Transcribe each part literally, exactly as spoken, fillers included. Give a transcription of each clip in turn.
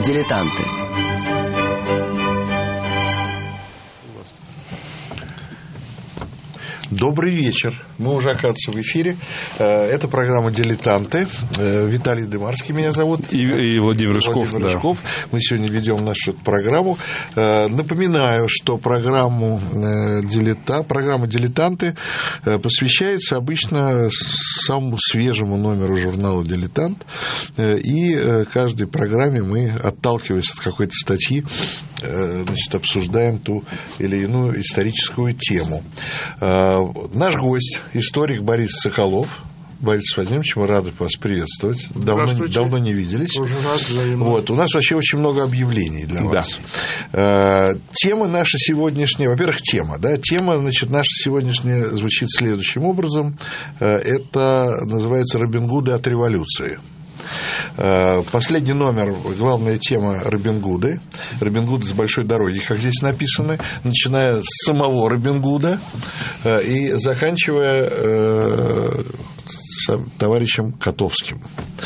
Дилетанты. Добрый вечер. Мы уже, оказывается, в эфире. Это программа «Дилетанты». Виталий Дымарский меня зовут. И, и Владимир Рыжков. Владимир Рыжков. Да. Мы сегодня ведем нашу программу. Напоминаю, что программу «Дилетант», программа «Дилетанты» посвящается обычно самому свежему номеру журнала «Дилетант». И каждой программе мы, отталкиваясь от какой-то статьи, значит, обсуждаем ту или иную историческую тему. Наш гость, историк Борис Соколов. Борис Владимирович, мы рады вас приветствовать. Давно, давно не виделись. Вот, у нас вообще очень много объявлений для вас. Да. Тема наша сегодняшняя, во-первых, тема. Да, тема, значит, наша сегодняшняя звучит следующим образом. Это называется «Робин Гуды от революции». Последний номер, главная тема Робин Гуды. Робин Гуды с большой дороги, как здесь написано, начиная с самого Робин Гуда и заканчивая товарищем Котовским.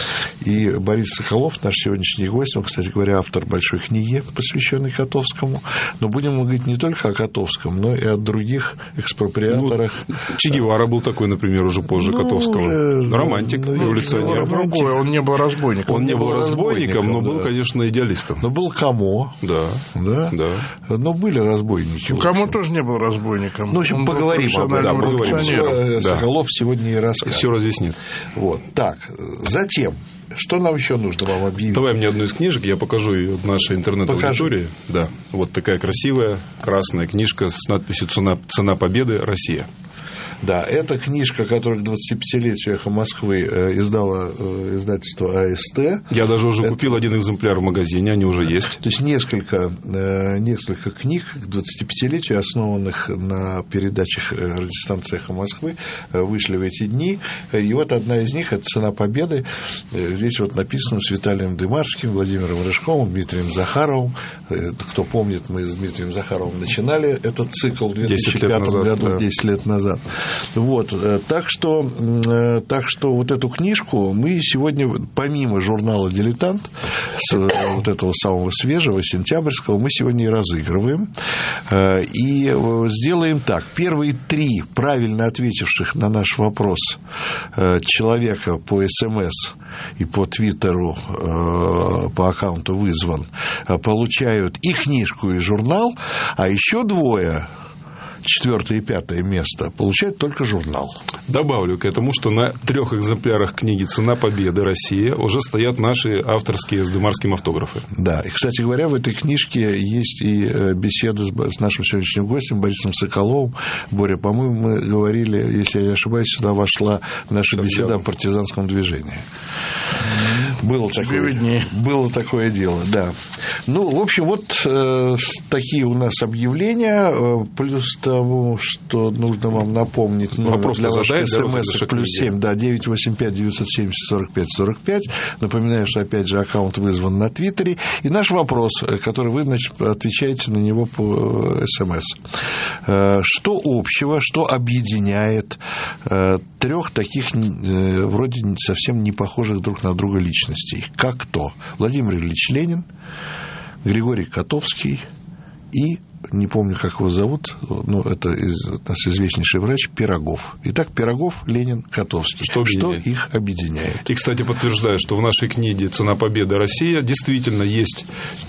И Борис Соколов, наш сегодняшний гость, он, кстати говоря, автор большой книги, посвященной Котовскому. Но будем говорить не только о Котовском, но и о других экспроприаторах. Ну, Че Гевара был такой, например, уже позже ну, Котовского. Уже, романтик, ну, революционер. Другой, он не был разбойником. Он не был разбойником, но был, да. конечно, идеалистом. Но был Камо. Да. Да? Да. Но были разбойники. Ну, Камо тоже не был разбойником. Ну, в общем, он поговорим об этом. Да, поговорим. Соколов да. сегодня и расскажет. Все разъяснит. Вот. Так, затем, что нам еще нужно вам объявить? Давай мне одну из книжек, я покажу ее нашей интернет-аудитории. Да. Вот такая красивая красная книжка с надписью «Цена, цена победы. Россия». Да, это книжка, которую к двадцатипятилетию «Эхо Москвы» издало издательство АСТ. Я даже уже это... купил один экземпляр в магазине, они уже есть. То есть несколько, несколько книг к двадцатипятилетию, основанных на передачах радиостанции «Эхо Москвы», вышли в эти дни. И вот одна из них – это «Цена победы». Здесь вот написано с Виталием Дымарским, Владимиром Рыжковым, Дмитрием Захаровым. Кто помнит, мы с Дмитрием Захаровым начинали этот цикл в две тысячи пятом году, да. десять лет назад. Вот, так что, так что вот эту книжку мы сегодня, помимо журнала «Дилетант», с вот этого самого свежего, сентябрьского, мы сегодня и разыгрываем. И сделаем так. Первые три правильно ответивших на наш вопрос человека по СМС и по Твиттеру, по аккаунту «Вызван», получают и книжку, и журнал, а еще двое, четвертое и пятое место, получает только журнал. Добавлю к этому, что на трех экземплярах книги «Цена победы. Россия» уже стоят наши авторские с Дымарским автографы. Да, и, кстати говоря, в этой книжке есть и беседа с нашим сегодняшним гостем Борисом Соколовым. Боря, по-моему, мы говорили, если я не ошибаюсь, сюда вошла наша Сейчас беседа я... о партизанскому движении. Было такое, было такое дело, да. Ну, в общем, вот э, такие у нас объявления, э, плюс того, что нужно вам напомнить, вопрос для ваших смс плюс семь, да, девять восемь пять девятьсот семьдесят сорок пять сорок пять. Напоминаю, что, опять же, аккаунт вызван на Твиттере. И наш вопрос, который вы, значит, отвечаете на него по СМС. Что общего, что объединяет трех таких вроде совсем не похожих друг на друга личностей? Как кто? Владимир Ильич Ленин, Григорий Котовский и, не помню, как его зовут, но это из, наш известнейший врач, Пирогов. Итак, Пирогов, Ленин, Котовский. Что, что их объединяет? И, кстати, подтверждаю, что в нашей книге «Цена победы. Россия» действительно есть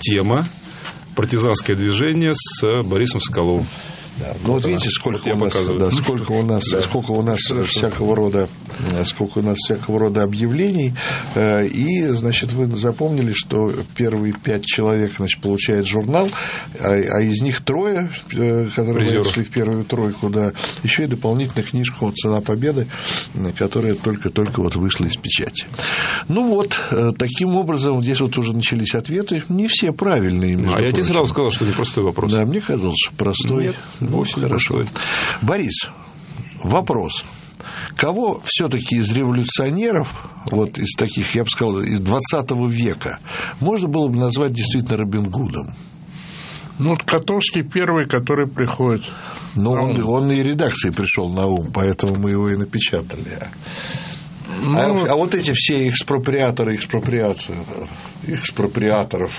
тема «Партизанское движение» с Борисом Соколовым. Да. Ну, вот, вот видите, сколько у, нас, да, сколько у нас, да. сколько у нас всякого рода, сколько у нас всякого рода объявлений. И, значит, вы запомнили, что первые пять человек, значит, получают журнал, а, а из них трое, которые вышли в первую тройку, да, еще и дополнительную книжку «Цена победы», которая только-только вот вышла из печати. Ну вот, таким образом, здесь вот уже начались ответы. Не все правильные. А я тебе сразу сказал, что непростой вопрос. Да, мне казалось, что простой. Нет. Ну, очень хорошо. Борис, вопрос. Кого все-таки из революционеров, вот из таких, я бы сказал, из двадцатого века, можно было бы назвать действительно Робин Гудом? Ну, вот Котовский первый, который приходит. Ну, он, он и редакции пришел на ум, поэтому мы его и напечатали. Ну, а, а вот эти все экспроприаторы, экспроприации, экспроприаторов.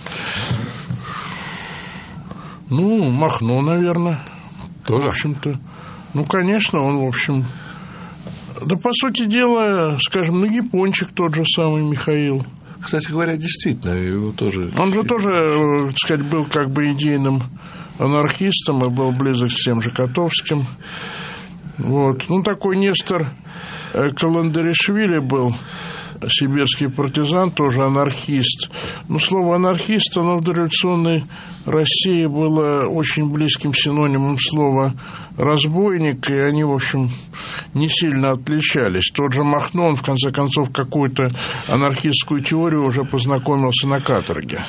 Ну, Махно, наверное. Тоже? В общем-то. Ну, конечно, он, в общем... Да, по сути дела, скажем, ну, Япончик тот же самый Михаил. Кстати говоря, действительно, его тоже... Он же тоже, так сказать, был как бы идейным анархистом и был близок с тем же Котовским. Вот. Ну, такой Нестор Каландаришвили был, сибирский партизан, тоже анархист. Но слово «анархист», оно в дореволюционной России было очень близким синонимом слова «разбойник», и они, в общем, не сильно отличались. Тот же Махно, он, в конце концов, какую-то анархистскую теорию уже познакомился на каторге.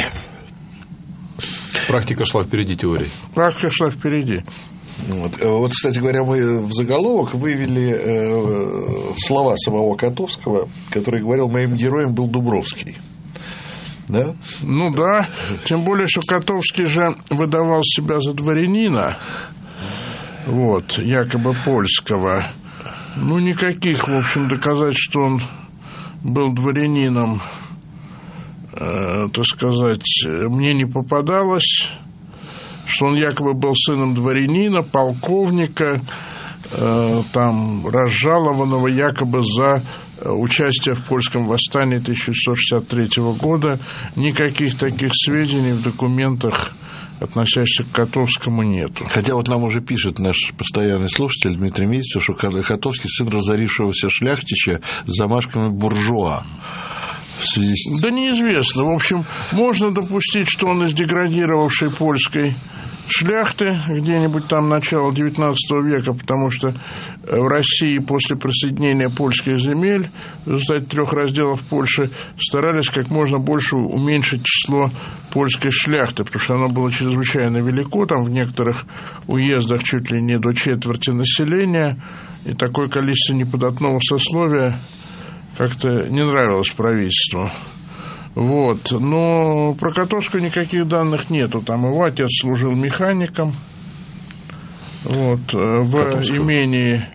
Практика шла впереди теории. Практика шла впереди. Вот. вот, кстати говоря, мы в заголовок вывели э, слова самого Котовского, который говорил: моим героем был Дубровский. Да? Ну да, тем более, что Котовский же выдавал себя за дворянина, вот, якобы польского. Ну, никаких, в общем, доказательств, что он был дворянином, э, так сказать, мне не попадалось. Что он якобы был сыном дворянина, полковника, э, там, разжалованного якобы за участие в польском восстании тысяча девятьсот шестьдесят третьего года. Никаких таких сведений в документах, относящихся к Котовскому, нету. Хотя вот нам уже пишет наш постоянный слушатель Дмитрий Мезенцев, что Котовский сын разорившегося шляхтича с замашками буржуа. С... Да неизвестно. В общем, можно допустить, что он из деградировавшей польской шляхты где-нибудь там начала девятнадцатого века, потому что в России после присоединения польских земель в результате трех разделов Польши старались как можно больше уменьшить число польской шляхты, потому что оно было чрезвычайно велико, там в некоторых уездах чуть ли не до четверти населения, и такое количество неподатного сословия как-то не нравилось правительству. Вот. Но про Котовского никаких данных нету. Там его отец служил механиком. Вот. В Котовского. Имении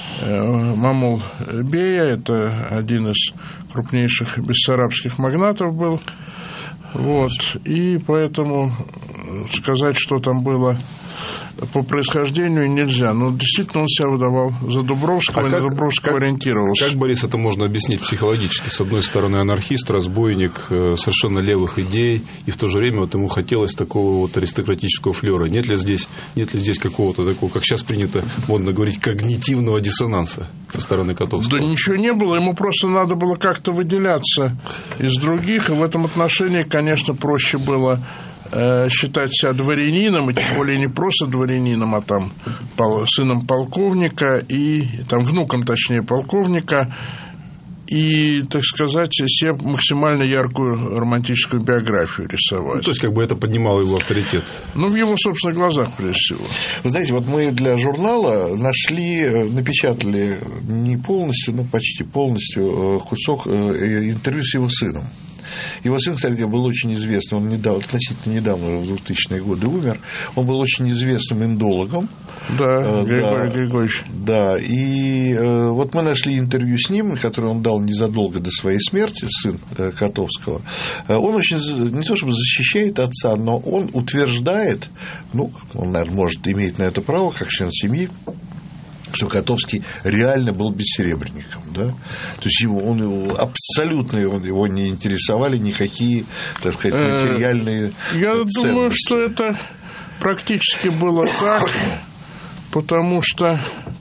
Мамул-бея, это один из крупнейших бессарабских магнатов был. Вот. И поэтому сказать, что там было по происхождению, нельзя. Но действительно он себя выдавал за Дубровского, а и как, на Дубровского как, ориентировался. Как, Борис, это можно объяснить психологически? С одной стороны, анархист, разбойник, совершенно левых идей, и в то же время вот ему хотелось такого вот аристократического флера. Нет ли здесь, нет ли здесь какого-то такого, как сейчас принято модно говорить, когнитивного диссонанса со стороны Котовского? Да ничего не было, ему просто надо было как-то выделяться из других, и в этом отношении, конечно, проще было считать себя дворянином, и тем более не просто дворянином, а там сыном полковника и там внуком, точнее, полковника, и, так сказать, себе максимально яркую романтическую биографию рисовать. Ну, то есть, как бы это поднимало его авторитет. Ну, в его собственных глазах, прежде всего. Вы знаете, вот мы для журнала нашли, напечатали не полностью, но почти полностью кусок интервью с его сыном. Его сын, кстати, был очень известный, он недавно, относительно недавно, в двухтысячные годы умер, он был очень известным индологом. Да, Григорий да, Григорьевич. Да, и э, вот мы нашли интервью с ним, которое он дал незадолго до своей смерти, сын э, Котовского. Он очень, не то чтобы защищает отца, но он утверждает, ну, он, наверное, может иметь на это право, как член семьи, что Котовский реально был бессеребренником, да? То есть его, он, абсолютно его, его не интересовали никакие, так сказать, материальные Я ценности. думаю, что это практически было так, потому что,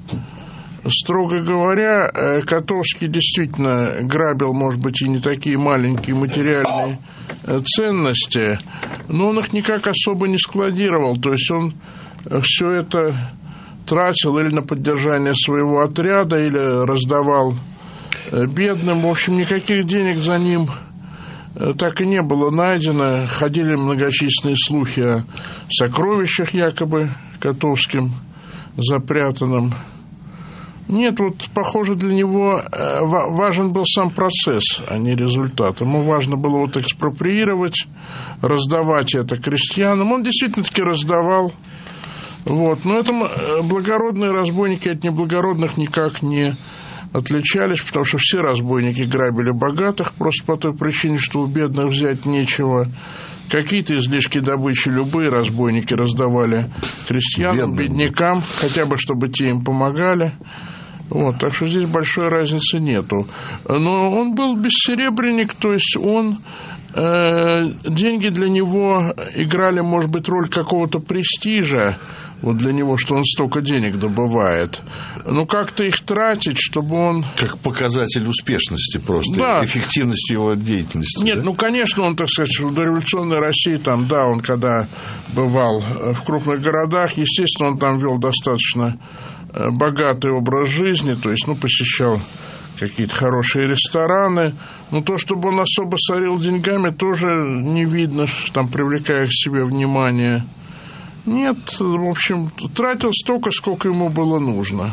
строго говоря, Котовский действительно грабил, может быть, и не такие маленькие материальные ценности, но он их никак особо не складировал, то есть он все это тратил или на поддержание своего отряда, или раздавал бедным. В общем, никаких денег за ним так и не было найдено. Ходили многочисленные слухи о сокровищах якобы Котовским запрятанном. Нет, вот, похоже, для него важен был сам процесс, а не результат. Ему важно было вот экспроприировать, раздавать это крестьянам. Он действительно-таки раздавал. Вот. Но это благородные разбойники от неблагородных никак не отличались, потому что все разбойники грабили богатых, просто по той причине, что у бедных взять нечего. Какие-то излишки добычи любые разбойники раздавали крестьянам, бедным, беднякам, хотя бы чтобы те им помогали. Вот, так что здесь большой разницы нету. Но он был бессеребренник, то есть он... деньги для него играли, может быть, роль какого-то престижа, вот для него, что он столько денег добывает. Но как-то их тратить, чтобы он... Как показатель успешности просто, да. эффективности его деятельности. Нет, да? Ну, конечно, он, так сказать, в дореволюционной России, там, да, он когда бывал в крупных городах, естественно, он там вел достаточно богатый образ жизни, то есть, ну, посещал какие-то хорошие рестораны. Но то, чтобы он особо сорил деньгами, тоже не видно, что там привлекая к себе внимание. Нет, в общем, тратил столько, сколько ему было нужно.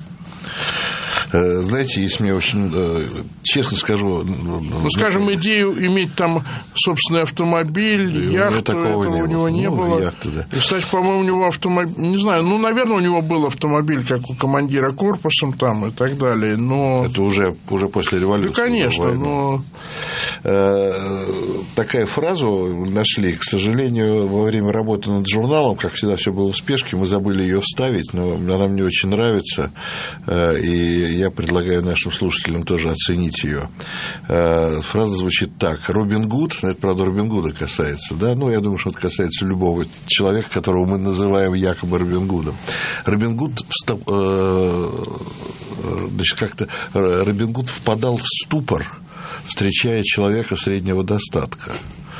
Знаете, если мне очень, честно скажу... Ну, скажем, идею иметь там собственный автомобиль, яхту, этого у него не ну, было. Яхту, да. И, кстати, по-моему, у него автомобиль... Не знаю, ну, наверное, у него был автомобиль, как у командира корпусом там и так далее, но... Это уже, уже после революции. Ну, конечно, но... Такая фразу нашли, к сожалению, во время работы над журналом, как всегда, все было в спешке, мы забыли ее вставить, но она мне очень нравится, и я предлагаю нашим слушателям тоже оценить ее. Фраза звучит так: Робин Гуд, это, правда, Робин Гуда касается, да, ну, я думаю, что это касается любого человека, которого мы называем якобы Робин Гудом. Робин Гуд, значит, как-то Робин Гуд впадал в ступор, встречая человека среднего достатка.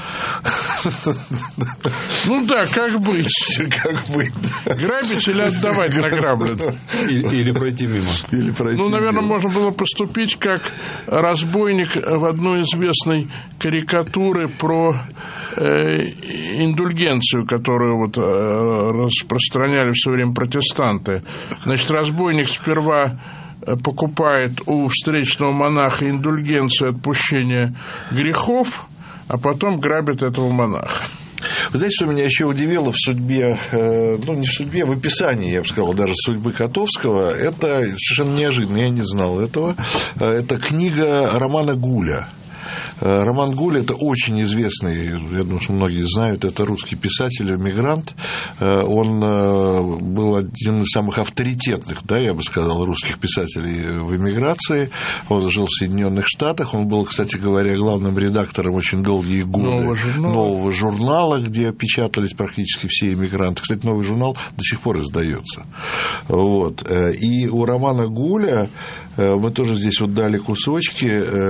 Ну да, как быть? Как быть? Грабить или отдавать награбленное? Или пройти мимо. Или пройти ну, наверное, мимо. можно было поступить как разбойник в одной известной карикатуре про э, индульгенцию, которую вот, э, распространяли в свое время протестанты. Значит, разбойник сперва покупает у встречного монаха индульгенцию отпущения грехов, а потом грабит этого монаха. Вы знаете, что меня еще удивило в судьбе, ну, не в судьбе, а в описании, я бы сказал, даже судьбы Котовского, это совершенно неожиданно, я не знал этого, это книга Романа Гуля. Роман Гуль – это очень известный, я думаю, что многие знают, это русский писатель, эмигрант. Он был один из самых авторитетных, да, я бы сказал, русских писателей в эмиграции. Он жил в Соединенных Штатах. Он был, кстати говоря, главным редактором очень долгие годы нового журнала, нового журнала, где печатались практически все эмигранты. Кстати, новый журнал до сих пор издается. Вот. И у Романа Гуля, мы тоже здесь вот дали кусочки,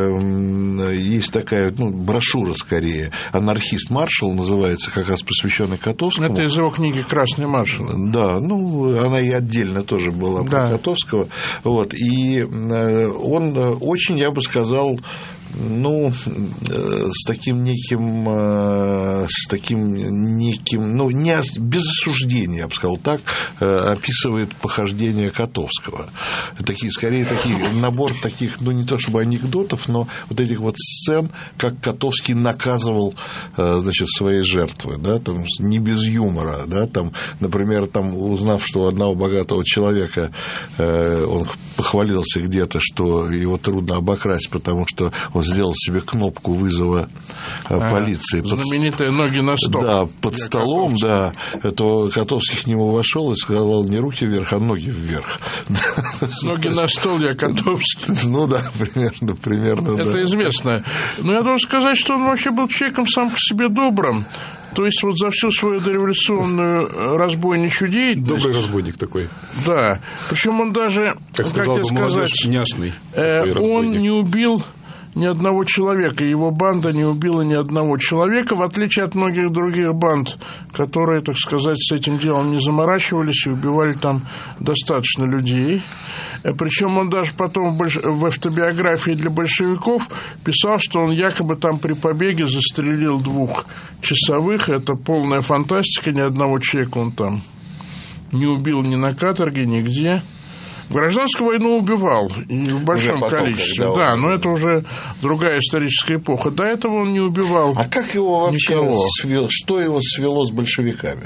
есть такая, ну, брошюра скорее, «Анархист маршал» называется, как раз посвященная Котовскому. Это из его книги «Красный маршал». Да, ну, она и отдельно тоже была про да. Котовского. Вот, и он очень, я бы сказал, ну, с таким неким, с таким неким, ну, не, без осуждения, я бы сказал так, описывает похождения Котовского. Такие, скорее, такие, набор таких, ну, не то чтобы анекдотов, но вот этих вот сцен, как Котовский наказывал, значит, свои жертвы, да, там, не без юмора, да, там, например, там, узнав, что у одного богатого человека он похвалился где-то, что его трудно обокрасть, потому что он сделал себе кнопку вызова а, полиции. Знаменитые под... ноги на стол. Да, под Я столом, Котовский. Да. То Котовский к нему вошел и сказал не руки вверх, а ноги вверх. Ноги на стол, я Котовский. Ну да, примерно, примерно. Это да. известно. Но я должен сказать, что он вообще был человеком сам по себе добрым. То есть вот за всю свою дореволюционную разбойничью деятельность... Добрый разбойник такой. Да. Причем он даже, как, как тебе сказать, няшный, э, он не убил ни одного человека, его банда не убила ни одного человека, в отличие от многих других банд, которые, так сказать, с этим делом не заморачивались и убивали там достаточно людей. Причем он даже потом в автобиографии для большевиков писал, что он якобы там при побеге застрелил двух часовых. Это полная фантастика, ни одного человека он там не убил ни на каторге, нигде. Гражданскую войну убивал, и в большом потом, количестве, да, но это уже другая историческая эпоха. До этого он не убивал. А как его вообще никого. свел, что его свело с большевиками?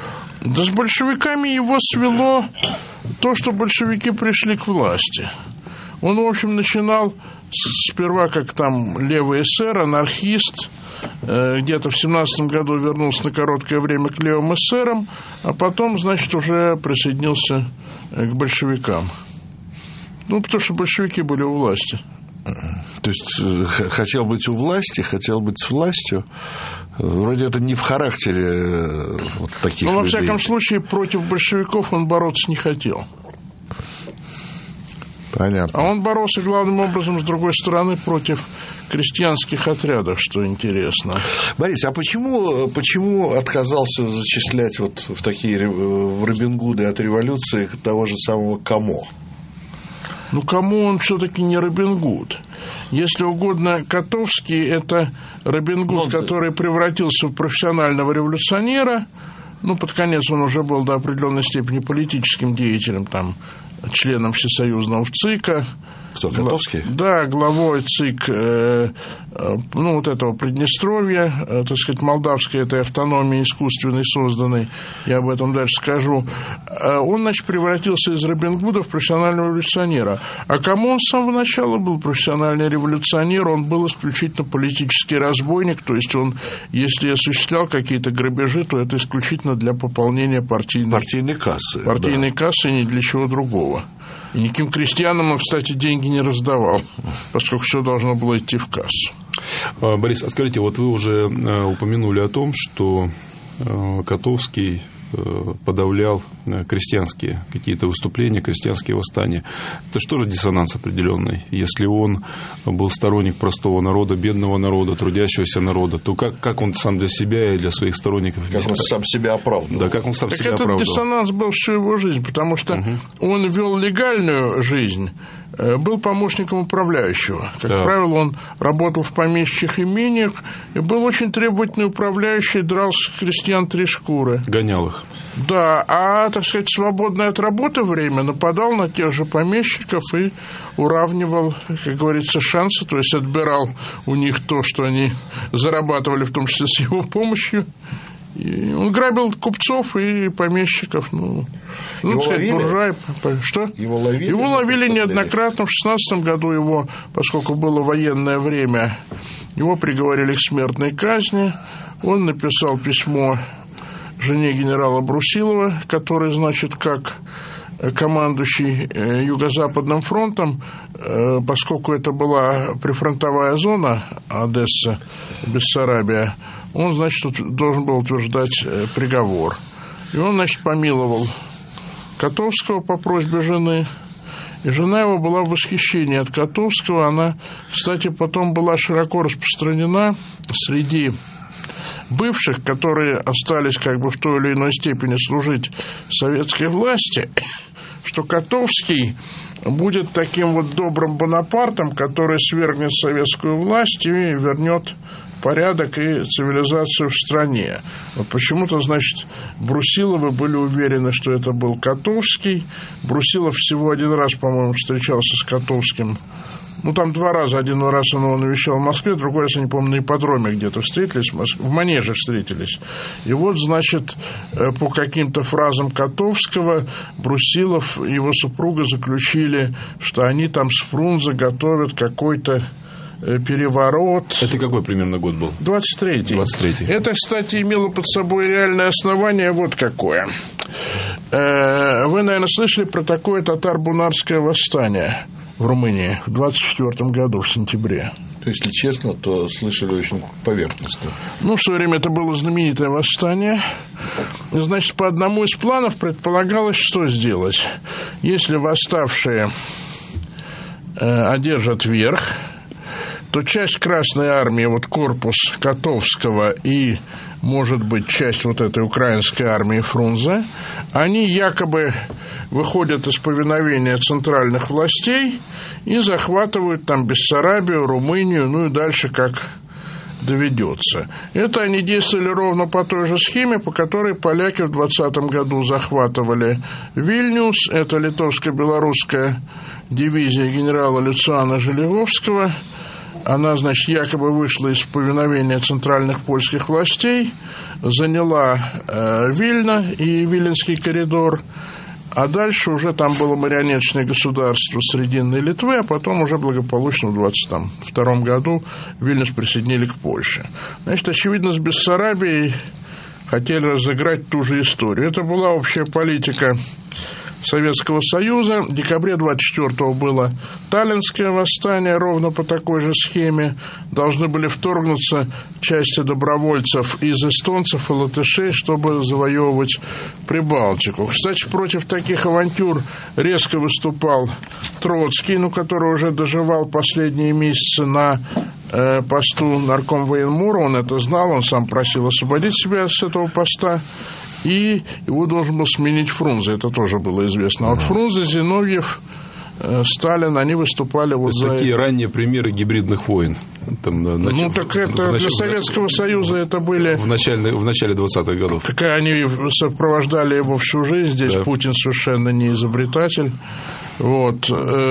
Да с большевиками его свело то, что большевики пришли к власти. Он, в общем, начинал сперва как там левый эсер, анархист, где-то в семнадцатом году вернулся на короткое время к левым эсерам, а потом, значит, уже присоединился к большевикам. Ну, потому что большевики были у власти. То есть хотел быть у власти, хотел быть с властью. Вроде это не в характере вот таких людей. Но, во всяком случае, против большевиков он бороться не хотел. Понятно. А он боролся главным образом, с другой стороны, против крестьянских отрядов, что интересно. Борис, а почему, почему отказался зачислять вот в такие в Робин Гуды от революции того же самого Камо? Ну, Камо он все-таки не Робин Гуд. Если угодно, Котовский – это Робин Гуд, ну, который превратился в профессионального революционера. Ну, под конец он уже был до определенной степени политическим деятелем, там, членом Всесоюзного ЦИКа. Кто, Котовский? Да, главой ЦИК, э, э, ну, вот этого Приднестровья, э, так сказать, молдавской этой автономии искусственной созданной, я об этом дальше скажу. Э, он, значит, превратился из Робин Гуда в профессионального революционера. А кому он с самого начала был профессиональный революционер? Он был исключительно политический разбойник, то есть он, если осуществлял какие-то грабежи, то это исключительно для пополнения партийной, партийной кассы. Партийной да. кассы, ни для чего другого. И никаким крестьянам он, кстати, деньги не раздавал, поскольку все должно было идти в кассу. Борис, а скажите, вот вы уже упомянули о том, что Котовский подавлял крестьянские какие-то выступления, крестьянские восстания. Это что же диссонанс определенный? Если он был сторонник простого народа, бедного народа, трудящегося народа, то как, как он сам для себя и для своих сторонников... Как он сам себя оправдывал. Да, как он сам так себя этот оправдывал. Диссонанс был всю его жизнь, потому что угу. он вел легальную жизнь, был помощником управляющего. Как да. правило, он работал в помещичьих имениях и был очень требовательный управляющий, драл с крестьян три шкуры. Гонял их. Да, а, так сказать, свободное от работы время нападал на тех же помещиков и уравнивал, как говорится, шансы, то есть отбирал у них то, что они зарабатывали, в том числе с его помощью. И он грабил купцов и помещиков, ну, ну так сказать, буржуа. Что? Его ловили? Его ловили неоднократно. В шестнадцатом году его, поскольку было военное время, его приговорили к смертной казни. Он написал письмо жене генерала Брусилова, который, значит, как командующий Юго-Западным фронтом, поскольку это была прифронтовая зона Одесса, Бессарабия, он, значит, должен был утверждать приговор. И он, значит, помиловал Котовского по просьбе жены. И жена его была в восхищении от Котовского. Она, кстати, потом была широко распространена среди бывших, которые остались как бы в той или иной степени служить советской власти, что Котовский будет таким вот добрым Бонапартом, который свергнет советскую власть и вернет порядок и цивилизацию в стране. Вот почему-то, значит, Брусиловы были уверены, что это был Котовский. Брусилов всего один раз, по-моему, встречался с Котовским. Ну, там два раза. Один раз он его навещал в Москве, другой раз, я не помню, на ипподроме где-то встретились, в, Моск... в Манеже встретились. И вот, значит, по каким-то фразам Котовского Брусилов и его супруга заключили, что они там с Фрунзе готовят какой-то переворот. Это какой примерно год был? двадцать третий. двадцать третий. Это, кстати, имело под собой реальное основание вот какое. Вы, наверное, слышали про такое татаро-бунарское восстание в Румынии в двадцать четвёртом году, в сентябре. Если честно, то слышали очень поверхностно. Ну, в свое время это было знаменитое восстание. Значит, по одному из планов предполагалось, что сделать. Если восставшие э, одержат верх, то часть Красной Армии, вот корпус Котовского и, может быть, часть вот этой украинской армии Фрунзе, они якобы выходят из повиновения центральных властей и захватывают там Бессарабию, Румынию, ну и дальше как доведется. Это они действовали ровно по той же схеме, по которой поляки в двадцатом году захватывали Вильнюс, это литовско-белорусская дивизия генерала Люциана Желеговского. Она, значит, якобы вышла из повиновения центральных польских властей, заняла э, Вильно и Виленский коридор, А дальше уже там было марионеточное государство Срединной Литвы, а потом уже благополучно в двадцать втором году Вильнюс присоединили к Польше. Значит, очевидно, с Бессарабией хотели разыграть ту же историю. Это была общая политика Советского Союза. В декабре двадцать четвёртого было Таллинское восстание, ровно по такой же схеме. Должны были вторгнуться части добровольцев из эстонцев и латышей, чтобы завоевывать Прибалтику. Кстати, против таких авантюр резко выступал Троцкий, ну, который уже доживал последние месяцы на э, посту наркомвоенмура. Он это знал, он сам просил освободить себя с этого поста. И его должен был сменить Фрунзе, это тоже было известно. А вот Фрунзе, Зиновьев, Сталин, они выступали вот за... Такие ранние примеры гибридных войн. Там, ну, нач... так это в нач... для Советского Союза это были... В начале, в начале двадцатых годов. Так они сопровождали его всю жизнь. Здесь да. Путин совершенно не изобретатель. Вот.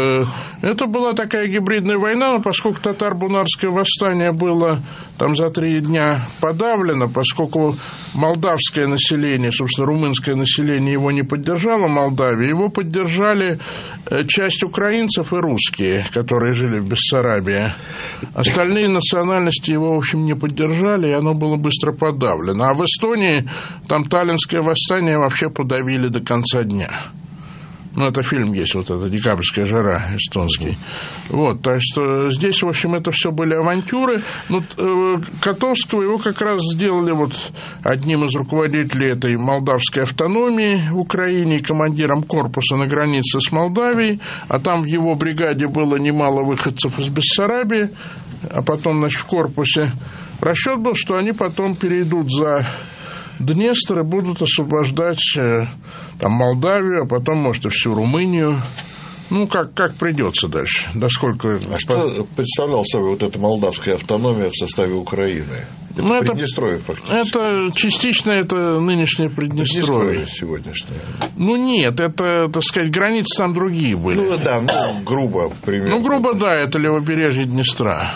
Это была такая гибридная война, но поскольку татаро-бунарское восстание было там за три дня подавлено, поскольку молдавское население, собственно, румынское население его не поддержало, Молдавии, его поддержали часть украинцев и русские, которые жили в Бессарабии. Остальные национальности его, в общем, не поддержали, и оно было быстро подавлено. А в Эстонии там Таллинское восстание вообще подавили до конца дня. Ну, это фильм есть, вот это «Декабрьская жара» эстонский. Вот, так что здесь, в общем, это все были авантюры. Но Котовского его как раз сделали вот одним из руководителей этой молдавской автономии в Украине, командиром корпуса на границе с Молдавией, а там в его бригаде было немало выходцев из Бессарабии, а потом, значит, в корпусе. Расчет был, что они потом перейдут за Днестр и будут освобождать там Молдавию, а потом, может, и всю Румынию. Ну, как, как придется дальше. До сколько... А что представлял собой вот эта молдавская автономия в составе Украины? Это ну, Приднестровье, это, фактически. Это частично это нынешнее Приднестровье. Приднестровье сегодняшнее. Ну, нет, это, так сказать, границы там другие были. Ну, да, ну, грубо, примерно. Ну, грубо, да, это левобережье Днестра.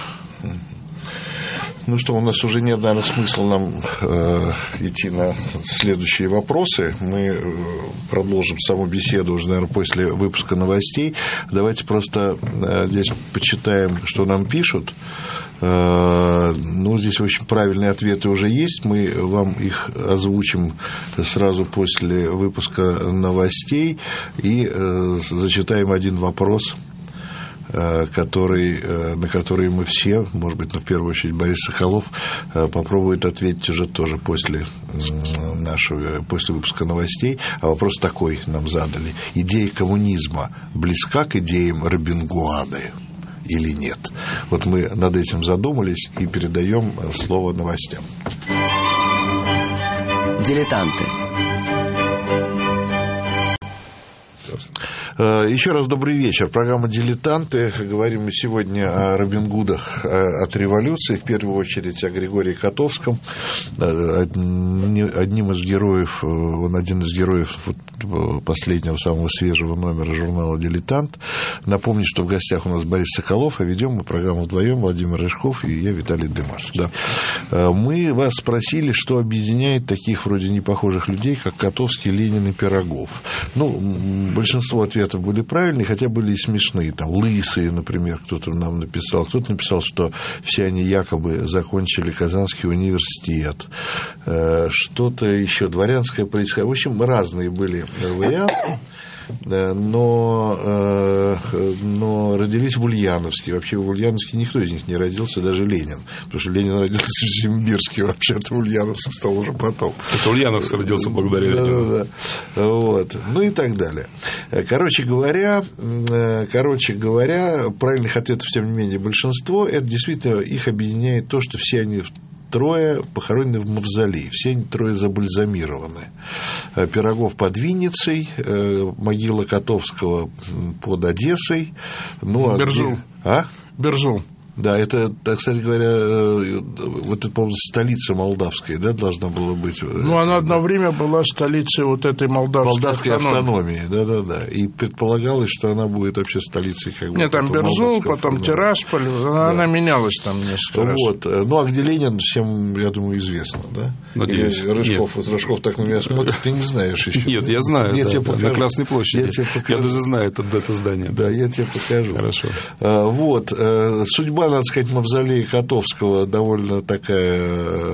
Ну что, у нас уже нет, наверное, смысла нам э, идти на следующие вопросы. Мы э, продолжим саму беседу уже, наверное, после выпуска новостей. Давайте просто э, здесь почитаем, что нам пишут. Э, ну, здесь очень правильные ответы уже есть. Мы вам их озвучим сразу после выпуска новостей и э, зачитаем один вопрос, Который, на который мы все, может быть, ну, в первую очередь Борис Соколов, попробует ответить уже тоже после нашего, после выпуска новостей. А вопрос такой нам задали. Идея коммунизма близка к идеям Робин Гуда или нет? Вот мы над этим задумались и передаем слово новостям. Дилетанты. Еще раз добрый вечер. Программа «Дилетанты». Говорим мы сегодня о Робин Гудах от революции, в первую очередь о Григории Котовском. Одним из героев, он один из героев последнего, самого свежего номера журнала «Дилетант». Напомню, что в гостях у нас Борис Соколов, а ведем мы программу вдвоем, Владимир Рыжков и я, Виталий Дымарский. Да. Мы вас спросили, что объединяет таких вроде непохожих людей, как Котовский, Ленин и Пирогов. Ну, большинство ответов были правильные, хотя были и смешные. Там лысые, например, кто-то нам написал. Кто-то написал, что все они якобы закончили Казанский университет. Что-то еще, дворянское происхождение. В общем, разные были варианты. Но, но родились в Ульяновске. Вообще в Ульяновске никто из них не родился, даже Ленин. Потому что Ленин родился в Симбирске, вообще-то Ульяновск стал уже потом. Это Ульяновск родился благодаря Ленину. Да, да. Вот. Ну и так далее. Короче говоря, короче говоря, правильных ответов, тем не менее, большинство. Это действительно их объединяет то, что все они трое похоронены в мавзолее, все они трое забальзамированы. Пирогов под Винницей, могила Котовского под Одессой. Ну, Берзул. А? Берзул. Да, это, кстати говоря, вот это, по-моему, столица молдавская, да, должна была быть. Ну, она одно время была столицей вот этой молдавской, молдавской автономии. автономии. Да-да-да. И предполагалось, что она будет вообще столицей как бы. Нет, там Берзул, потом Тирасполь, она, да. она менялась там несколько раз. Вот. Ну, а где Ленин, всем, я думаю, известно, да? Надеюсь. Или Рыжков, вот Рыжков так на меня смотрит, ты не знаешь еще. Нет, я знаю, я да, тебе да, покажу. На Красной площади. Я, тебе покажу. Я даже знаю это, это здание. Да, я тебе покажу. Хорошо. А, вот. Судьба, надо сказать, мавзолея Котовского довольно такая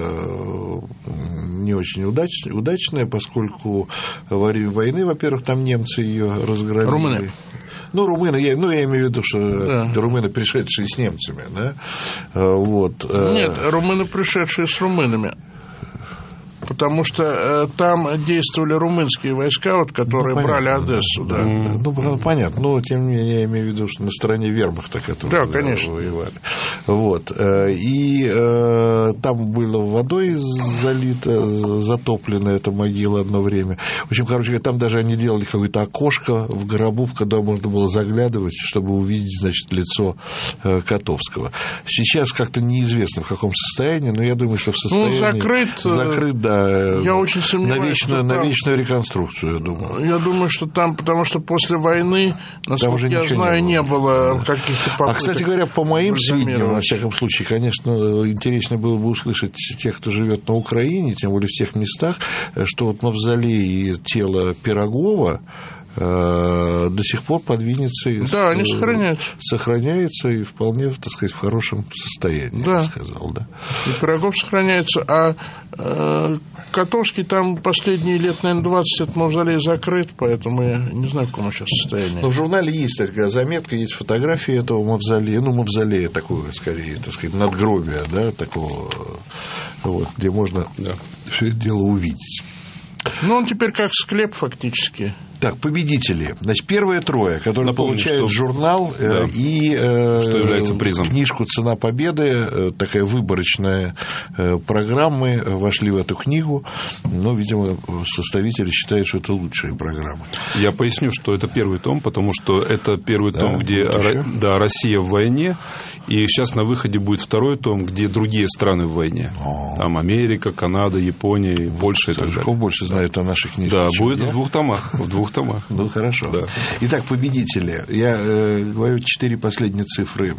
не очень удач, удачная, поскольку во время войны, во-первых, там немцы ее разгромили. Румыны. Ну, румыны, я, ну, я имею в виду, что да. румыны, пришедшие с немцами, да, вот. Нет, румыны, пришедшие с румынами. Потому что э, там действовали румынские войска, вот, которые ну, брали Одессу. Да. Да. Ну, понятно. Но, тем не менее, я имею в виду, что на стороне вермахта, которые да, конечно. воевали. Вот. И э, там было водой залито, затоплена эта могила одно время. В общем, короче говоря, там даже они делали какое-то окошко в гробу, в которое можно было заглядывать, чтобы увидеть, значит, лицо э, Котовского. Сейчас как-то неизвестно, в каком состоянии, но я думаю, что в состоянии... Ну, закрыт... Закрыт, да. Я очень сомневаюсь, на вечную, что на там... вечную реконструкцию, я думаю. Я думаю, что там, потому что после войны, насколько я знаю, не было, не было каких-то попыток. А, кстати говоря, по моим сведениям, во всяком случае, конечно, интересно было бы услышать тех, кто живет на Украине, тем более в тех местах, что вот мавзолей и тело Пирогова до сих пор подвинется. Да, они сохраняются. Сохраняется и вполне, так сказать, в хорошем состоянии, да. я сказал, да. И Пирогов сохраняется, а э, Котовский там последние лет, наверное, двадцать этот мавзолей закрыт, поэтому я не знаю, в каком сейчас состоянии. Но в журнале есть такая заметка, есть фотографии этого мавзолея, ну, мавзолея такого, скорее, так сказать, надгробия, да, такого, вот, где можно да. все это дело увидеть. Ну, он теперь как склеп фактически. Так, победители. Значит, первые трое, которые Напомню, получают что... журнал да. и э, что является призом. Книжку «Цена победы», э, такая выборочная э, программы, вошли в эту книгу, но, видимо, составители считают, что это лучшая программа. Я поясню, что это первый том, потому что это первый да, том, где да, Россия в войне, и сейчас на выходе будет второй том, где другие страны в войне. О. Там Америка, Канада, Япония, Польша и так далее. Кто больше знает о наших книгах? Да, будет я? в двух томах. В двух томах. Ну, хорошо. Да. Итак, победители. Я э, говорю четыре последние цифры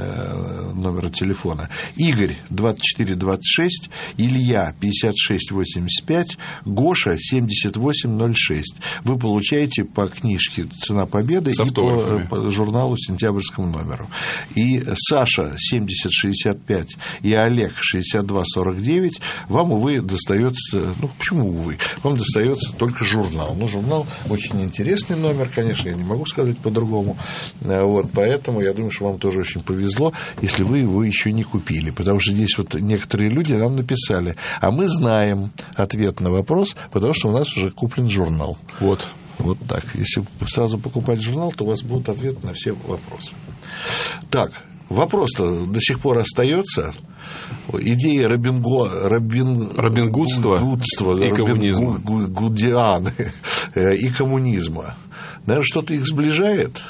э, номера телефона. Игорь двадцать четыре двадцать шесть, Илья пятьдесят шесть восемьдесят пять, Гоша семьдесят восемь ноль шесть. Вы получаете по книжке «Цена победы» и по, по журналу «Сентябрьскому номеру». И Саша семьдесят шестьдесят пять и Олег шестьдесят два сорок девять. Вам, увы, достается... Ну, почему увы? Вам достается только журнал. Ну, журнал очень интересный номер, конечно, я не могу сказать по-другому. Вот, поэтому я думаю, что вам тоже очень повезло, если вы его еще не купили. Потому что здесь вот некоторые люди нам написали, а мы знаем ответ на вопрос, потому что у нас уже куплен журнал. Вот. Вот так. Если сразу покупать журнал, то у вас будут ответы на все вопросы. Так, вопрос-то до сих пор остается. Идея Робинго, Робин, Робингудства Гудства, и коммунизма. Гу, Гудианы и коммунизма. Наверное, что-то их сближает?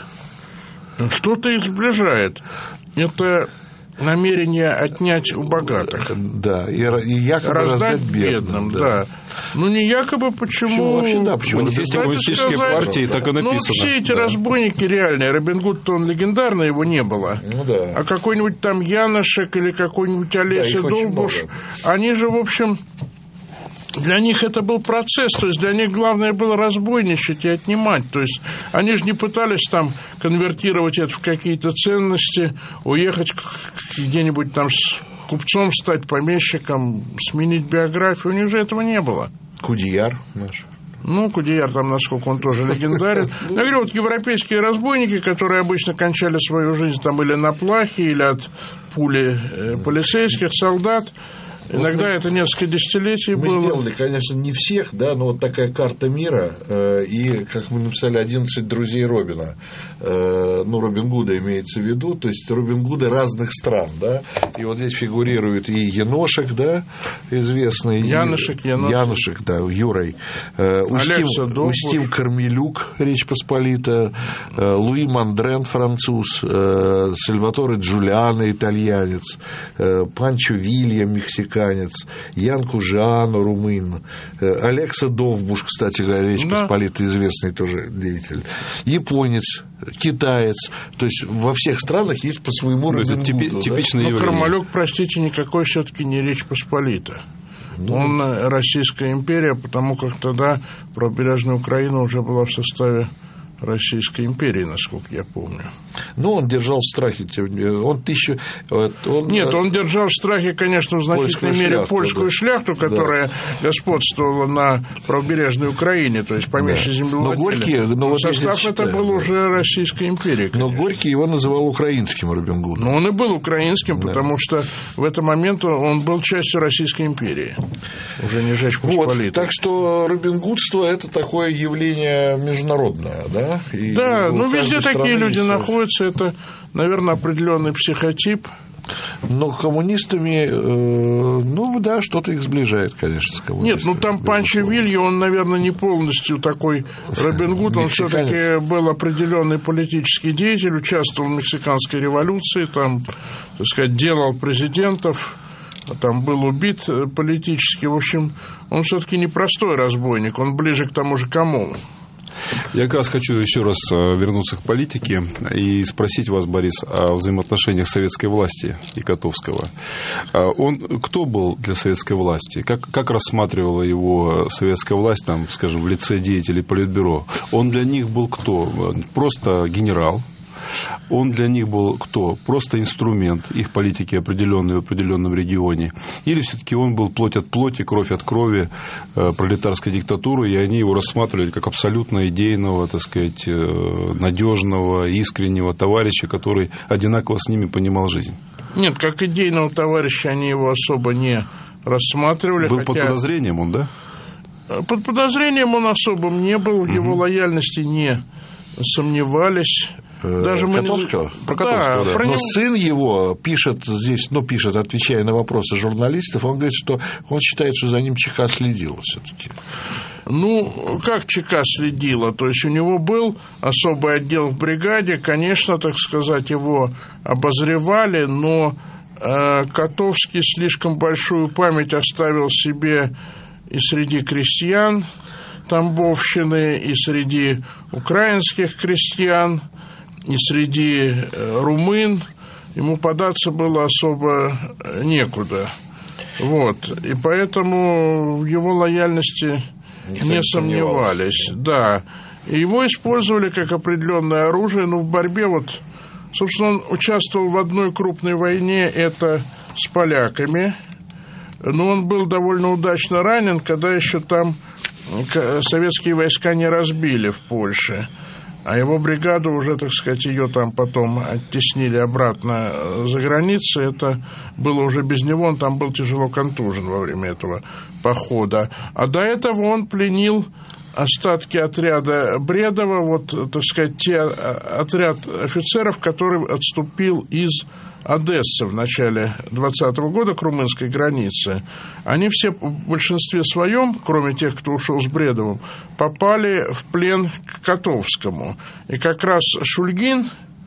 Что-то их сближает. Это намерение отнять у богатых. Да, и, и якобы раздать, раздать бедным. бедным да. Да. Ну, не якобы, почему... Почему вообще, да, почему? В манифесте коммунистической партии так и написано. Ну, все эти да. разбойники реальные. Робин Гуд-то он легендарный, его не было. Ну, да. А какой-нибудь там Яношек или какой-нибудь Олеся да, Долбуш, они же, в общем... Для них это был процесс, то есть для них главное было разбойничать и отнимать. То есть они же не пытались там конвертировать это в какие-то ценности, уехать где-нибудь там с купцом, стать помещиком, сменить биографию. У них же этого не было. Кудеяр наш. Ну, Кудеяр там, насколько он тоже легендарен. Я говорю, вот европейские разбойники, которые обычно кончали свою жизнь там или на плахе, или от пули полицейских солдат, Иногда вот это несколько десятилетий мы было. Мы сделали, конечно, не всех, да, но вот такая карта мира, э, и, как мы написали, одиннадцать друзей Робина, э, ну, Робин Гуда имеется в виду, то есть Робин Гуды разных стран, да, и вот здесь фигурирует и Яношек, да, известный. Янушек, Яношек. Янушек, да, Юрой. Э, Устим, Устим Кармелюк, Речь Посполита, э, Луи Мандрен, француз, э, Сальваторе Джулиано, итальянец, э, Панчо Вилья, мексиканец, Ян Кужиано, румын, э, Алекса Довбуш, кстати говоря, Речь да. Посполита, известный тоже деятель, японец, китаец, то есть во всех странах есть по своему Робин Гуду. Типи, да? Типичный явление. Но Кармалюк, простите, никакой все-таки не Речь Посполита. Ну, он Российская империя, потому как тогда правобережная Украина уже была в составе Российской империи, насколько я помню. Ну, он держал в страхе. Он тысячу... он... Нет, он держал в страхе, конечно, в значительной мере шляхту, польскую да. шляхту, которая да. господствовала на правобережной Украине, то есть помещи да. землевладельцев. Но Горький... Но вот состав это считаем, был да. уже Российской империи, конечно. Но Горький его называл украинским Робин Гудом. Ну, он и был украинским, да. потому что в этот момент он был частью Российской империи. Уже не Речь Посполитой. Вот, так что робингудство – это такое явление международное, да? И да, ну везде такие люди находятся, это, наверное, определенный психотип. Но коммунистами, э, ну да, что-то их сближает, конечно, с коммунистами. Нет, ну там Панчо Вилья, он, наверное, не полностью такой Робин Гуд, он все-таки был определенный политический деятель, участвовал в мексиканской революции, там, так сказать, делал президентов. Там был убит политически. В общем, он все-таки не простой разбойник, он ближе к тому же Камолу. Я как раз хочу еще раз вернуться к политике и спросить вас, Борис, о взаимоотношениях советской власти и Котовского. Он кто был для советской власти? Как, как рассматривала его советская власть, там, скажем, в лице деятелей Политбюро? Он для них был кто? Просто генерал? Он для них был кто? Просто инструмент их политики, определенной в определенном регионе? Или все-таки он был плоть от плоти, кровь от крови пролетарской диктатуры, и они его рассматривали как абсолютно идейного, так сказать, надежного, искреннего товарища, который одинаково с ними понимал жизнь? Нет, как идейного товарища они его особо не рассматривали. Был хотя... под подозрением он, да? Под подозрением он особым не был, в угу. его лояльности не сомневались. Даже мы Котовского? Не... Про Котовского, да. да. Но сын его пишет здесь, ну, пишет, отвечая на вопросы журналистов, он говорит, что он считает, что за ним ЧК следила все-таки. Ну, как ЧК следила? То есть у него был особый отдел в бригаде, конечно, так сказать, его обозревали, но э, Котовский слишком большую память оставил себе и среди крестьян Тамбовщины, и среди украинских крестьян, и среди румын. Ему податься было особо некуда. Вот. И поэтому в его лояльности Никто не сомневались. Да. И его использовали как определенное оружие, но в борьбе вот... Собственно, он участвовал в одной крупной войне, это с поляками. Но он был довольно удачно ранен, когда еще там советские войска не разбили в Польше. А его бригаду уже, так сказать, ее там потом оттеснили обратно за границу. Это было уже без него, он там был тяжело контужен во время этого похода. А до этого он пленил остатки отряда Бредова, вот, так сказать, те отряд офицеров, который отступил из Одессы в начале двадцатого года к румынской границе. Они все в большинстве своем, кроме тех, кто ушел с Бредовым, попали в плен к Котовскому. И как раз Шульгин,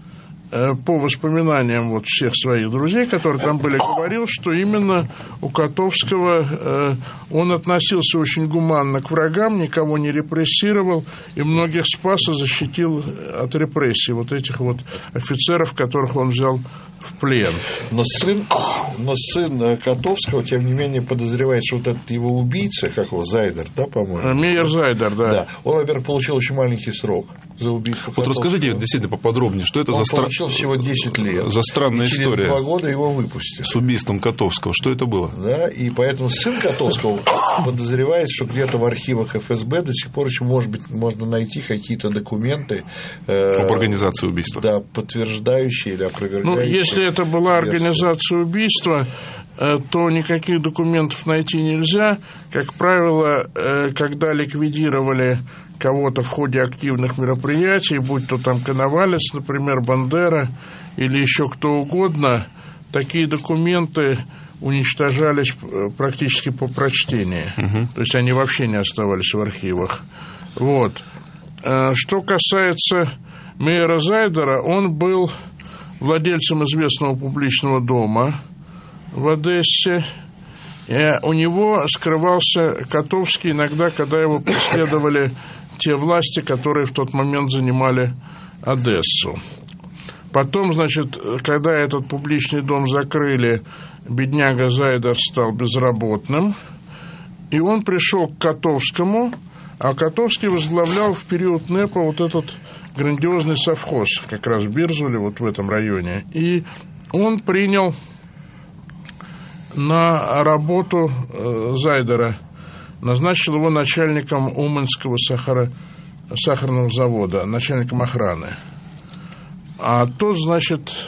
по воспоминаниям вот всех своих друзей, которые там были, говорил, что именно у Котовского он относился очень гуманно к врагам, никого не репрессировал, и многих спас и защитил от репрессий вот этих вот офицеров, которых он взял в плен. Но сын, но сын Котовского, тем не менее, подозревает, что вот этот его убийца, как его, Зайдер, да, по-моему? Мейер Зайдер, да. да. Он, во-первых, получил очень маленький срок за убийство Вот Котовского. Расскажите действительно поподробнее, что это он за, стра... всего десять лет. за странная через история. Через два года его выпустили. С убийством Котовского. Что это было? Да, и поэтому сын Котовского подозревает, что где-то в архивах эф эс бэ до сих пор еще, может быть, можно найти какие-то документы об организации убийства. Да, подтверждающие или опровергающие. Ну, если это была организация убийства, то никаких документов найти нельзя. Как правило, когда ликвидировали кого-то в ходе активных мероприятий, будь то там Коновалец, например, Бандера или еще кто угодно, такие документы уничтожались практически по прочтении. Uh-huh. То есть они вообще не оставались в архивах. Вот. Что касается Мейера Зайдера, он был владельцем известного публичного дома в Одессе. И у него скрывался Котовский иногда, когда его преследовали те власти, которые в тот момент занимали Одессу. Потом, значит, когда этот публичный дом закрыли, бедняга Зайдер стал безработным, и он пришел к Котовскому, а Котовский возглавлял в период НЭПа вот этот грандиозный совхоз, как раз в Бирзуле, вот в этом районе. И он принял на работу Зайдера, назначил его начальником Уманского сахара, сахарного завода, начальником охраны. А тот, значит,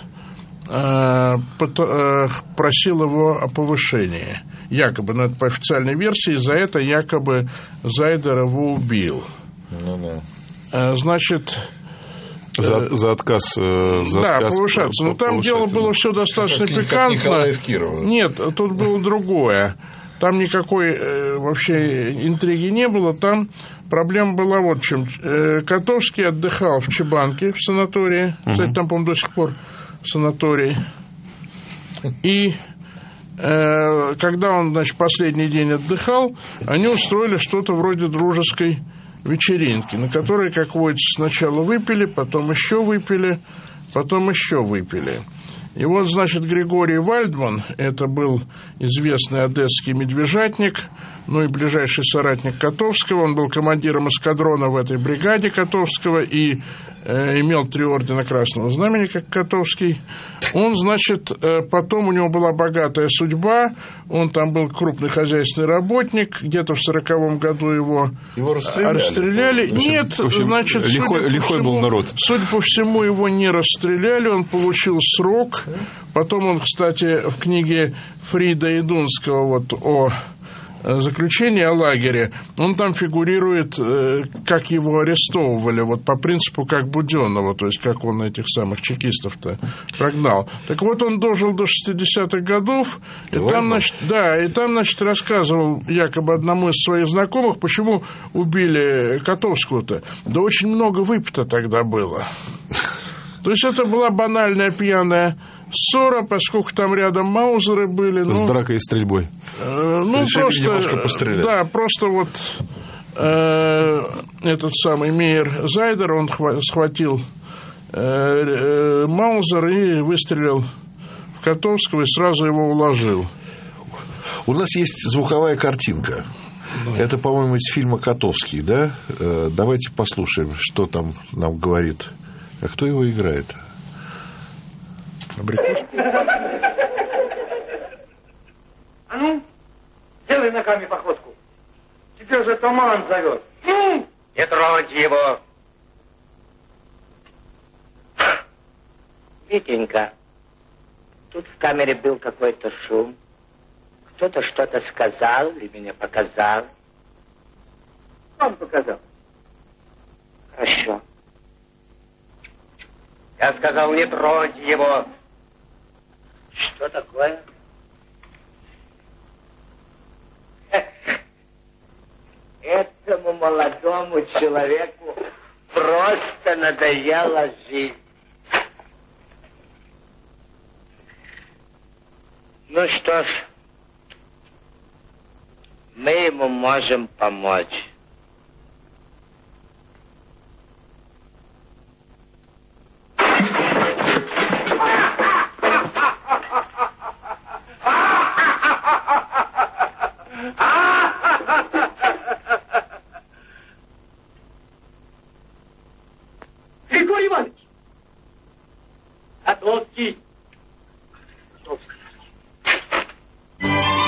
просил его о повышении. Якобы, ну, это по официальной версии, за это якобы Зайдер его убил. Ну, да. Значит... За, за отказ... За да, отказ повышаться. Но там дело было все достаточно как, пикантно. Как Нет, тут было другое. Там никакой э, вообще интриги не было. Там проблема была вот в чем. Э, Котовский отдыхал в Чебанке, в санатории. Uh-huh. Кстати, там, по-моему, до сих пор санаторий. И э, когда он, значит, последний день отдыхал, они устроили что-то вроде дружеской вечеринки, на которой, как водится, сначала выпили, потом еще выпили, потом еще выпили. И вот, значит, Григорий Вальдман, это был известный одесский медвежатник, ну и ближайший соратник Котовского, он был командиром эскадрона в этой бригаде Котовского и э, имел три ордена Красного Знамени, как Котовский. Он, значит, э, потом у него была богатая судьба, он там был крупный хозяйственный работник, где-то в сороковом году его, его расстреляли. расстреляли. Нет, значит, лихой, лихой всему, был народ. Судя по всему, его не расстреляли, он получил срок. Потом он, кстати, в книге Фрида Идунского вот о заключении о лагере, он там фигурирует, как его арестовывали, вот по принципу как Будённого, то есть как он этих самых чекистов-то прогнал. Так вот, он дожил до шестидесятых годов, и там, значит, да, и там, значит, рассказывал якобы одному из своих знакомых, почему убили Котовского-то. Да очень много выпито тогда было. То есть это была банальная пьяная ссора, поскольку там рядом маузеры были. С ну, дракой и стрельбой. Э, ну, просто, да, просто вот э, этот самый Мейер Зайдер, он схватил э, э, маузер и выстрелил в Котовского и сразу его уложил. У нас есть звуковая картинка. Да. Это, по-моему, из фильма «Котовский», да? Э, давайте послушаем, что там нам говорит. А кто его играет? Абрикос? А ну, делай ногами походку. Теперь уже туман зовет. Ну! Не троньте его. Витенька, тут в камере был какой-то шум. Кто-то что-то сказал или мне показал. Он показал. Хорошо. Я сказал, не троньте его. Что такое? Этому молодому человеку просто надоела жизнь. Ну что ж, мы ему можем помочь. Григорий Иванович! Котовский!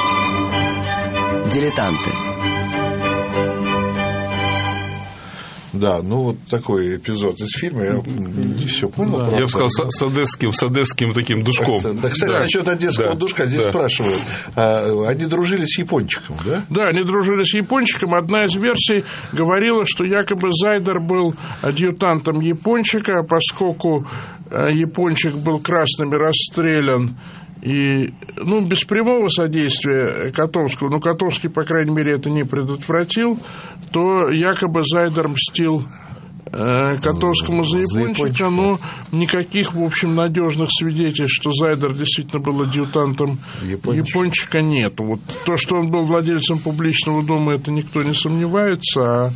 Дилетанты. Да, ну вот такой эпизод из фильма, я не все понял. Да. Я бы сказал, с одесским, с одесским таким душком. Да, кстати, да. Насчет одесского да. душка здесь да. спрашивают. А, они дружили с Япончиком, да? Да, они дружили с Япончиком. Одна из версий говорила, что якобы Зайдер был адъютантом Япончика, поскольку Япончик был красными расстрелян. И, ну, без прямого содействия Котовского, но Котовский, по крайней мере, это не предотвратил, то якобы Зайдер мстил э, Котовскому за, за Япончика, но никаких, в общем, надежных свидетельств, что Зайдер действительно был адъютантом Япончика, Япончика нет. Вот то, что он был владельцем публичного дома, это никто не сомневается, а,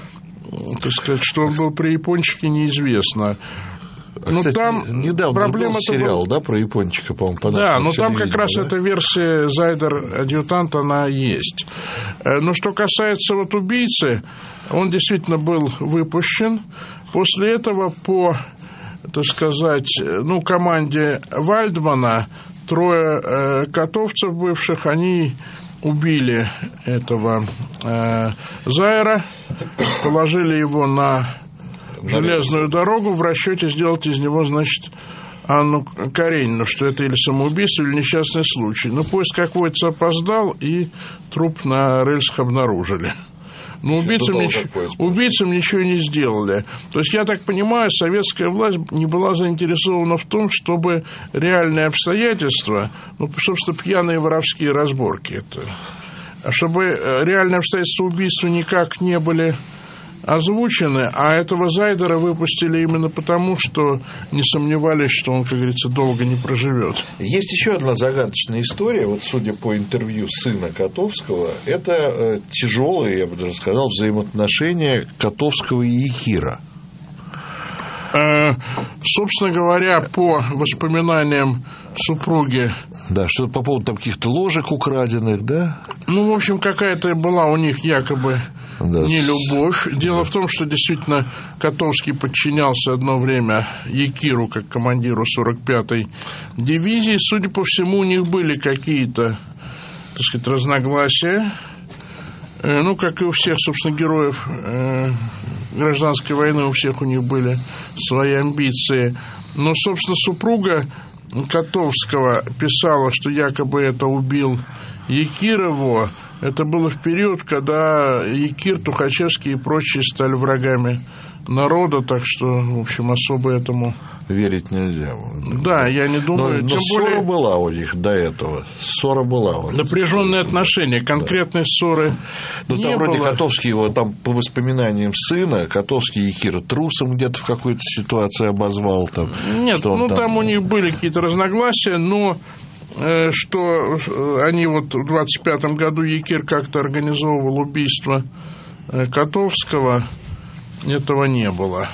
так сказать, что он был при Япончике, неизвестно. Ну, там недавно проблема был сериал, был... да, про Япончика, по-моему, по Да, но там как раз да? эта версия Зайдер-адъютант, она есть. Но что касается вот убийцы, он действительно был выпущен. После этого по, так сказать, ну, команде Вальдмана трое э, котовцев бывших, они убили этого э, Зайера, положили его на железную дорогу в расчете сделать из него, значит, Анну Каренину, что это или самоубийство, или несчастный случай. Но поезд, как водится, опоздал, и труп на рельсах обнаружили. Но убийцам, нич... убийцам ничего не сделали. То есть, я так понимаю, советская власть не была заинтересована в том, чтобы реальные обстоятельства, ну, собственно, пьяные воровские разборки, это... а чтобы реальные обстоятельства убийства никак не были озвучены, а этого Зайдера выпустили именно потому, что не сомневались, что он, как говорится, долго не проживет. Есть еще одна загадочная история, вот судя по интервью сына Котовского, это э, тяжелые, я бы даже сказал, взаимоотношения Котовского и Якира. Э, собственно говоря, по воспоминаниям супруги... Да, что-то по поводу там каких-то ложек украденных, да? Ну, в общем, какая-то была у них якобы... Да. Не любовь. Дело да. в том, что действительно Котовский подчинялся одно время Якиру как командиру сорок пятой дивизии. Судя по всему, у них были какие-то, так сказать, разногласия. Ну, как и у всех, собственно, героев гражданской войны, у всех у них были свои амбиции. Но, собственно, супруга Котовского писала, что якобы это убил Якирову. Это было в период, когда Якир, Тухачевский и прочие стали врагами народа, так что, в общем, особо этому... Верить нельзя. Да, я не думаю... Но, тем но ссора более... была у них до этого. Ссора была у них. Напряженные отношения, конкретной да. ссоры ну, не там было. Вроде Котовский его, там, по воспоминаниям сына, Котовский Якира трусом где-то в какой-то ситуации обозвал. Там, Нет, ну там... там у них были какие-то разногласия, но... что они вот в двадцать пятом году Якир как-то организовывал убийство Котовского, этого не было.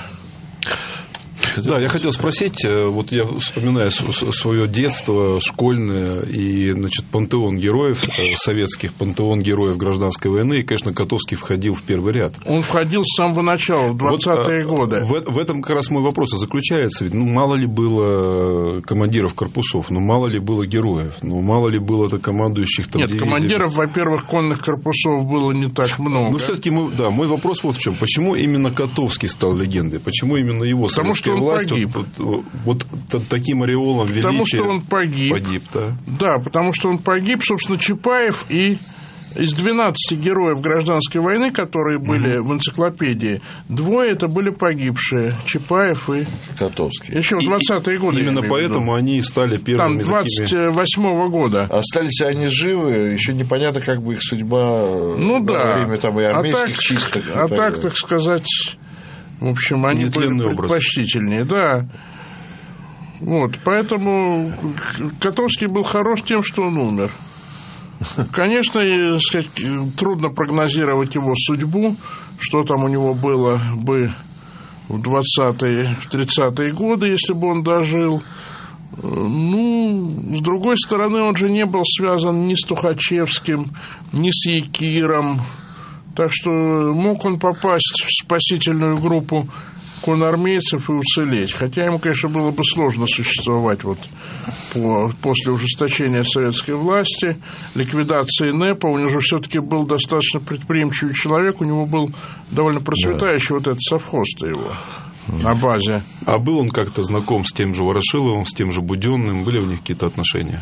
Да, я хотел спросить, вот я вспоминаю свое детство школьное и, значит, пантеон героев, советских пантеон героев гражданской войны, и, конечно, Котовский входил в первый ряд. Он входил с самого начала, в двадцатые вот, годы. В, в этом как раз мой вопрос и заключается. Ведь, ну, мало ли было командиров корпусов, ну, мало ли было героев, ну, мало ли было командующих там Нет, дивизий. Командиров, во-первых, конных корпусов было не так много. Ну, все-таки, да, мой вопрос вот в чем. Почему именно Котовский стал легендой? Почему именно его Потому что он власть погиб. Вот, вот, вот таким ореолом величия. Потому что он погиб. Погиб, да. Да, потому что он погиб, собственно, Чапаев и из двенадцати героев гражданской войны, которые были угу. в энциклопедии, двое это были погибшие. Чапаев и Котовский. Еще в двадцатые годы. Именно поэтому они стали первыми. Там двадцать восьмого такими... года. Остались они живы, еще непонятно, как бы их судьба ну, во да. время там, и армейских а так, чисток. А так, так, так сказать, в общем, они были предпочтительнее, да. Вот, поэтому Котовский был хорош тем, что он умер. Конечно, сказать, трудно прогнозировать его судьбу, что там у него было бы в двадцатые, в тридцатые годы, если бы он дожил. Ну, с другой стороны, он же не был связан ни с Тухачевским, ни с Якиром. Так что мог он попасть в спасительную группу конармейцев и уцелеть. Хотя ему, конечно, было бы сложно существовать вот по, после ужесточения советской власти, ликвидации НЭПа. У него же все-таки был достаточно предприимчивый человек, у него был довольно процветающий да. вот этот совхоз-то его на базе. А был он как-то знаком с тем же Ворошиловым, с тем же Буденным? Были у них какие-то отношения?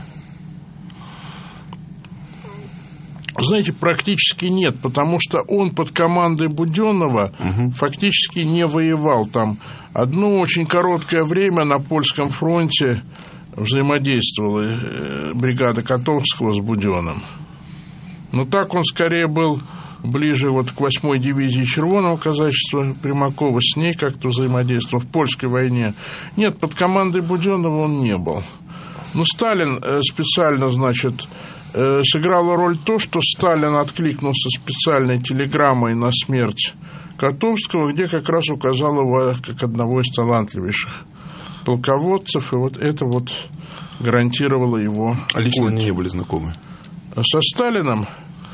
Знаете, практически нет, потому что он под командой Буденного угу. фактически не воевал там. Одно очень короткое время на польском фронте взаимодействовала бригада Котовского с Буденным. Но так он скорее был ближе вот к восьмой дивизии Червоного казачества Примакова, с ней как-то взаимодействовал в польской войне. Нет, под командой Буденного он не был. Но Сталин специально, значит, сыграло роль то, что Сталин откликнулся специальной телеграммой на смерть Котовского, где как раз указал его как одного из талантливейших полководцев, и вот это вот гарантировало его. А лично путь. Они не были знакомы? Со Сталином?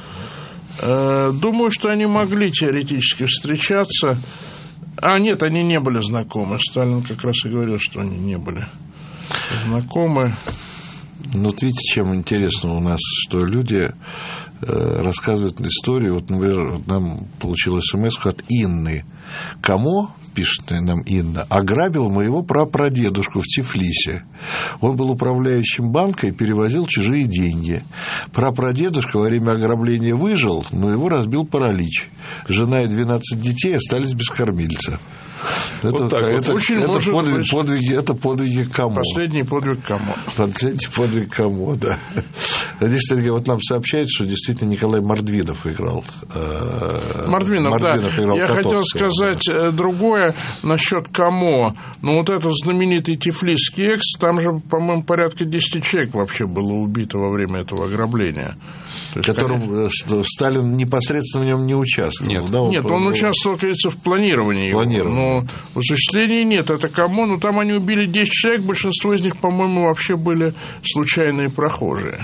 Э, думаю, что они могли теоретически встречаться. А, нет, они не были знакомы. Сталин как раз и говорил, что они не были знакомы. Ну, вот видите, чем интересно у нас, что люди э, рассказывают историю. Вот, например, нам получила смс от Инны. Кому, пишет нам Инна, ограбил моего прапрадедушку в Тифлисе. Он был управляющим банка и перевозил чужие деньги. Прапрадедушка во время ограбления выжил, но его разбил паралич. Жена и двенадцать детей остались без кормильца. Это, вот так это, вот. это, это, подвиг, подвиги, это подвиги Камо. Последний подвиг Камо. Последний подвиг Камо, да. Здесь, кстати, вот нам сообщают, что действительно Николай Мордвинов играл. Мордвинов, Мордвинов да. Играл Я Котовского. Хотел сказать да. другое насчет Камо. Ну, вот этот знаменитый тифлисский экс, там же, по-моему, порядка десять человек вообще было убито во время этого ограбления. Которым конечно... Сталин непосредственно в нем не участвовал. Нет, да, он, Нет, он участвовал, кажется, в планировании. Планировании. Но в осуществлении нет. Это Камо, но там они убили десять человек, большинство из них, по-моему, вообще были случайные прохожие.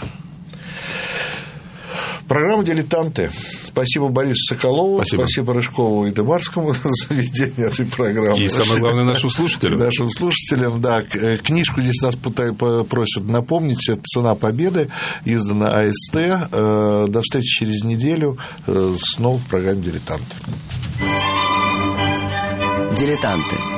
Программа «Дилетанты». Спасибо Борису Соколову, спасибо, спасибо Рыжкову и Дымарскому за ведение этой программы. И самое главное, нашим слушателям. Нашим слушателям, да. Книжку здесь нас просят напомнить. Это «Цена победы», издана А Эс Тэ. До встречи через неделю снова в программе «Дилетанты». «Дилетанты».